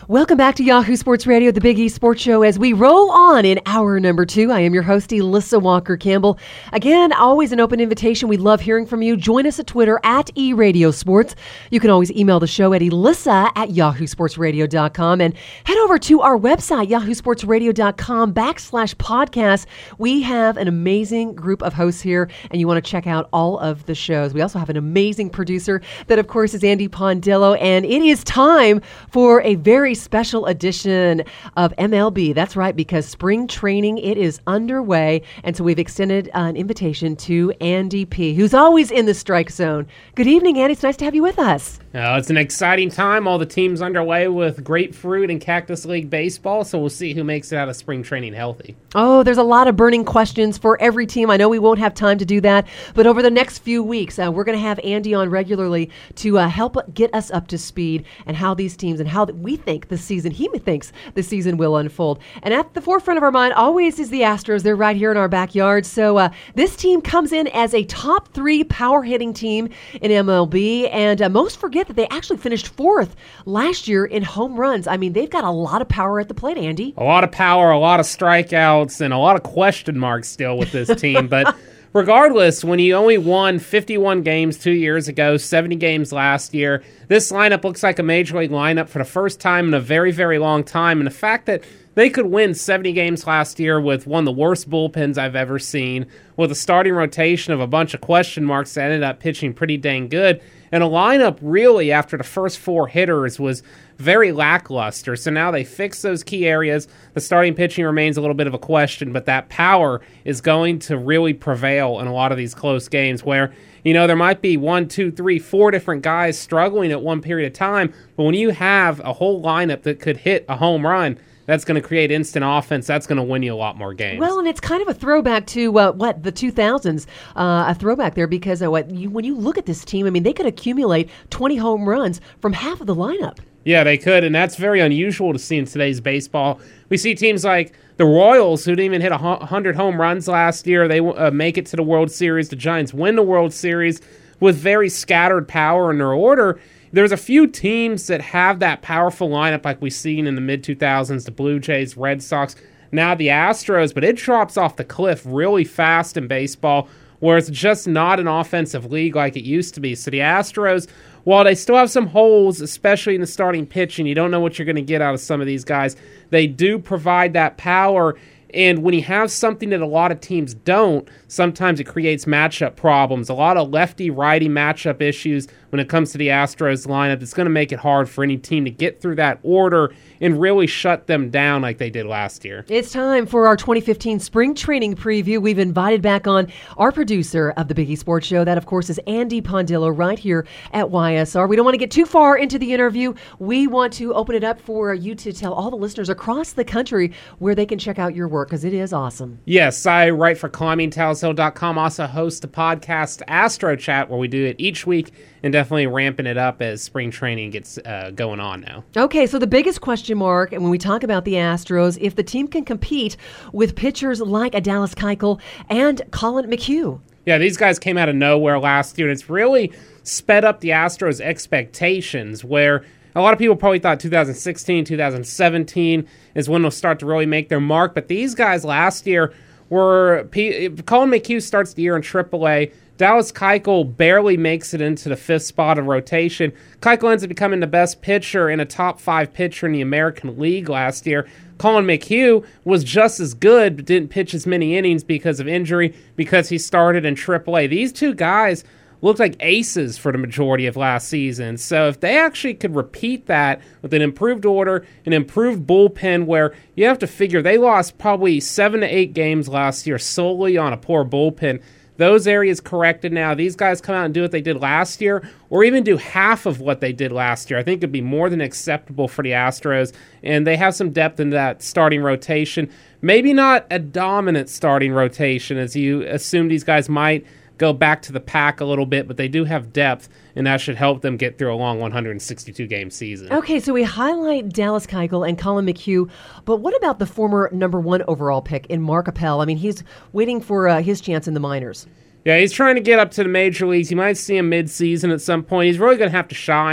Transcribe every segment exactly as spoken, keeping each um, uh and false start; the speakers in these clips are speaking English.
Welcome back to Yahoo Sports Radio, the Big E Sports Show, as we roll on in hour number two. I am your host, Elissa Walker-Campbell. Again, always an open invitation. We love hearing from you. Join us at Twitter at eRadioSports. You can always email the show at elissa at yahoo sports radio dot com and head over to our website, yahoo sports radio dot com backslash podcast. We have an amazing group of hosts here, and you want to check out all of the shows. We also have an amazing producer that, of course, is Andy Pondillo, and it is time for a very special edition of M L B. That's right, because spring training, it is underway. And so we've extended uh, an invitation to Andy P., who's always in the strike zone. Good evening, Andy. It's nice to have you with us. Uh, it's an exciting time. All the teams underway with Grapefruit and Cactus League baseball, so we'll see who makes it out of spring training healthy. Oh, there's a lot of burning questions for every team. I know we won't have time to do that, but over the next few weeks, uh, we're going to have Andy on regularly to uh, help get us up to speed and how these teams and how we think the season, he thinks the season will unfold. And at the forefront of our mind always is the Astros. They're right here in our backyard. So uh, this team comes in as a top three power hitting team in M L B, and uh, most forget that they actually finished fourth last year in home runs. I mean, they've got a lot of power at the plate, Andy. A lot of power, a lot of strikeouts, and a lot of question marks still with this team. But regardless, when you only won fifty-one games two years ago, seventy games last year, this lineup looks like a major league lineup for the first time in a very, very long time. And the fact that they could win seventy games last year with one of the worst bullpens I've ever seen, with a starting rotation of a bunch of question marks that ended up pitching pretty dang good, and a lineup really after the first four hitters was very lackluster. So now they fix those key areas. The starting pitching remains a little bit of a question, but that power is going to really prevail in a lot of these close games where, you know, there might be one, two, three, four different guys struggling at one period of time, but when you have a whole lineup that could hit a home run, that's going to create instant offense. That's going to win you a lot more games. Well, and it's kind of a throwback to uh, what the two thousands, uh, a throwback there because uh, what you, when you look at this team, I mean, they could accumulate twenty home runs from half of the lineup. Yeah, they could, and that's very unusual to see in today's baseball. We see teams like the Royals, who didn't even hit one hundred home runs last year. They uh, make it to the World Series. The Giants win the World Series with very scattered power in their order. There's a few teams that have that powerful lineup like we've seen in the mid two thousands, the Blue Jays, Red Sox, now the Astros, but it drops off the cliff really fast in baseball where it's just not an offensive league like it used to be. So the Astros, while they still have some holes, especially in the starting pitching, you don't know what you're going to get out of some of these guys, they do provide that power. And when you have something that a lot of teams don't, sometimes it creates matchup problems. A lot of lefty-righty matchup issues when it comes to the Astros lineup. It's going to make it hard for any team to get through that order and really shut them down like they did last year. It's time for our twenty fifteen spring training preview. We've invited back on our producer of the Big E Sports Show. That, of course, is Andy Pondillo right here at Y S R. We don't want to get too far into the interview. We want to open it up for you to tell all the listeners across the country where they can check out your work, because it is awesome. Yes, I write for climbing talus hill dot com, also host the podcast Astro Chat, where we do it each week, and definitely ramping it up as spring training gets uh, going on now. Okay, so the biggest question mark, and when we talk about the Astros, if the team can compete with pitchers like a Dallas Keuchel and Collin McHugh. Yeah, these guys came out of nowhere last year, and it's really sped up the Astros' expectations, where a lot of people probably thought two thousand sixteen, two thousand seventeen is when they'll start to really make their mark. But these guys last year were... Collin McHugh starts the year in triple A. Dallas Keuchel barely makes it into the fifth spot of rotation. Keuchel ends up becoming the best pitcher and a top five pitcher in the American League last year. Collin McHugh was just as good, but didn't pitch as many innings because of injury, because he started in triple A. These two guys looked like aces for the majority of last season. So if they actually could repeat that with an improved order, an improved bullpen, where you have to figure they lost probably seven to eight games last year solely on a poor bullpen. Those areas corrected now. These guys come out and do what they did last year, or even do half of what they did last year. I think it'd be more than acceptable for the Astros, and they have some depth in that starting rotation. Maybe not a dominant starting rotation, as you assume these guys might go back to the pack a little bit, but they do have depth, and that should help them get through a long one hundred sixty-two game season. Okay, so we highlight Dallas Keuchel and Collin McHugh, but what about the former number one overall pick in Mark Appel? I mean, he's waiting for uh, his chance in the minors. Yeah, he's trying to get up to the major leagues. You might see him mid-season at some point. He's really going to have to shine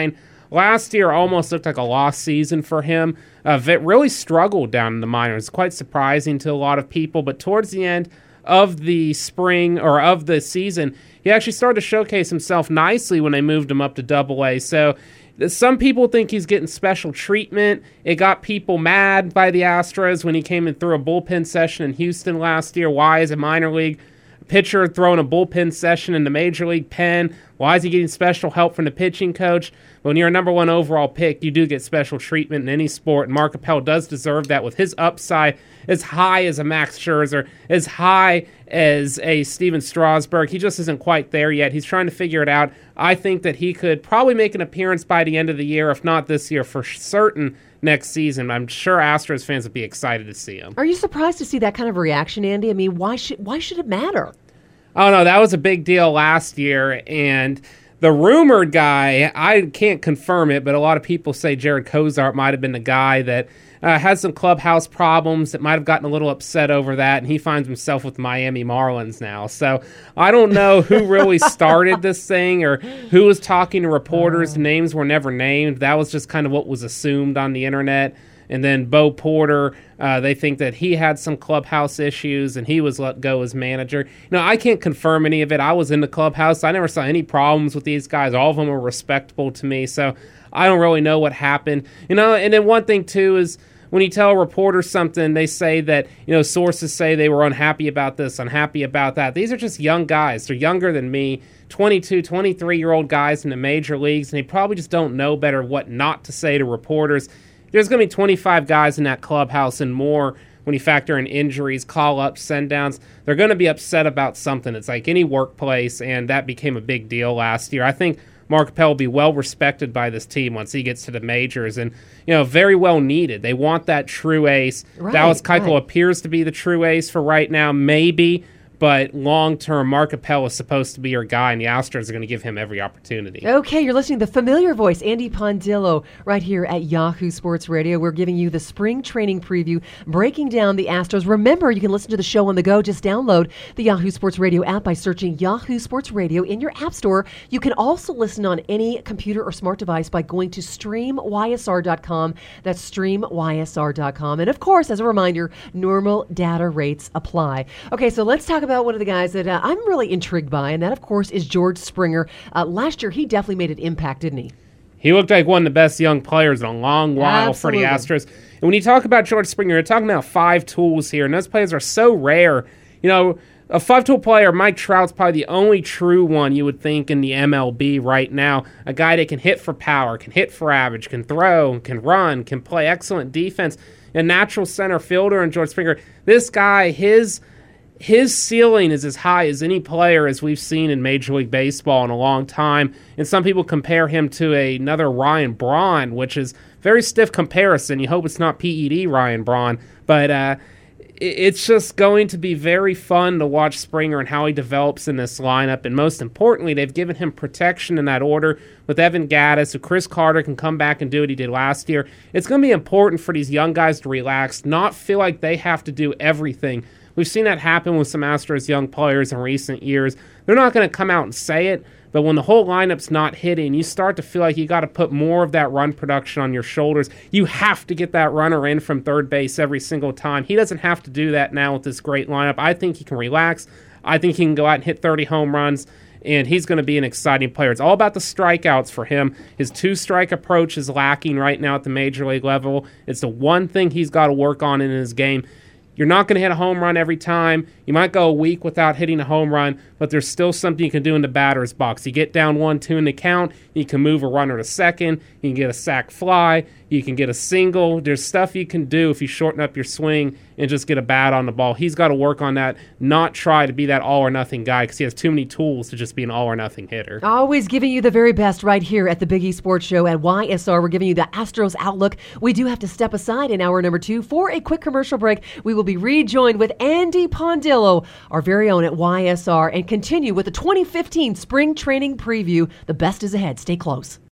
last year almost looked like a lost season for him. Uh, Vitt really struggled down in the minors. Quite surprising to a lot of people, but towards the end of the spring or of the season, he actually started to showcase himself nicely when they moved him up to Double A. So some people think he's getting special treatment. It got people mad by the Astros when he came in through a bullpen session in Houston last year. Why is a minor league pitcher throwing a bullpen session in the major league pen? Why is he getting special help from the pitching coach? When you're a number one overall pick, you do get special treatment in any sport, and Mark Appel does deserve that with his upside as high as a Max Scherzer, as high as a Steven Strasburg. He just isn't quite there yet. He's trying to figure it out. I think that he could probably make an appearance by the end of the year, if not this year, for certain next season. I'm sure Astros fans would be excited to see him. Are you surprised to see that kind of reaction, Andy? I mean, why should why should it matter? Oh, no, that was a big deal last year, and the rumored guy, I can't confirm it, but a lot of people say Jared Cozart might have been the guy that uh, had some clubhouse problems, that might have gotten a little upset over that, and he finds himself with Miami Marlins now. So I don't know who really started this thing or who was talking to reporters. Names were never named. That was just kind of what was assumed on the internet. And then Bo Porter, uh, they think that he had some clubhouse issues and he was let go as manager. You know, I can't confirm any of it. I was in the clubhouse. I never saw any problems with these guys. All of them were respectable to me. So I don't really know what happened. You know, and then one thing, too, is when you tell a reporter something, they say that, you know, sources say they were unhappy about this, unhappy about that. These are just young guys. They're younger than me, twenty-two, twenty-three-year-old guys in the major leagues, and they probably just don't know better what not to say to reporters. There's going to be twenty-five guys in that clubhouse and more when you factor in injuries, call-ups, send-downs. They're going to be upset about something. It's like any workplace, and that became a big deal last year. I think Mark Appel will be well-respected by this team once he gets to the majors, and, you know, very well needed. They want that true ace. Right, Dallas Keuchel right. appears to be the true ace for right now, maybe. But long-term, Mark Appel is supposed to be your guy, and the Astros are going to give him every opportunity. Okay, you're listening to the familiar voice, Andy Pondillo, right here at Yahoo Sports Radio. We're giving you the spring training preview, breaking down the Astros. Remember, you can listen to the show on the go. Just download the Yahoo Sports Radio app by searching Yahoo Sports Radio in your app store. You can also listen on any computer or smart device by going to stream y s r dot com. That's stream y s r dot com. And, of course, as a reminder, normal data rates apply. Okay, so let's talk about about one of the guys that uh, I'm really intrigued by, and that, of course, is George Springer. Uh, last year, he definitely made an impact, didn't he? He looked like one of the best young players in a long while Absolutely. for the Astros. And when you talk about George Springer, you're talking about five tools here, and those players are so rare. You know, a five-tool player, Mike Trout's probably the only true one you would think in the M L B right now. A guy that can hit for power, can hit for average, can throw, can run, can play excellent defense. A natural center fielder in George Springer. This guy, his... His ceiling is as high as any player as we've seen in Major League Baseball in a long time, and some people compare him to a, another Ryan Braun, which is very stiff comparison. You hope it's not P E D Ryan Braun, but uh, it's just going to be very fun to watch Springer and how he develops in this lineup, and most importantly, they've given him protection in that order with Evan Gattis, so Chris Carter can come back and do what he did last year. It's going to be important for these young guys to relax, not feel like they have to do everything. We've seen that happen with some Astros young players in recent years. They're not going to come out and say it, but when the whole lineup's not hitting, you start to feel like you got to put more of that run production on your shoulders. You have to get that runner in from third base every single time. He doesn't have to do that now with this great lineup. I think he can relax. I think he can go out and hit thirty home runs, and he's going to be an exciting player. It's all about the strikeouts for him. His two-strike approach is lacking right now at the major league level. It's the one thing he's got to work on in his game. You're not going to hit a home run every time. You might go a week without hitting a home run, but there's still something you can do in the batter's box. You get down one, two in the count, you can move a runner to second, you can get a sac fly, you can get a single. There's stuff you can do if you shorten up your swing and just get a bat on the ball. He's got to work on that, not try to be that all-or-nothing guy because he has too many tools to just be an all-or-nothing hitter. Always giving you the very best right here at the Big E Sports Show at Y S R. We're giving you the Astros Outlook. We do have to step aside in hour number two for a quick commercial break. We will be rejoined with Andy Pondillo, our very own at Y S R, and continue with the twenty fifteen Spring Training Preview. The best is ahead. Stay close.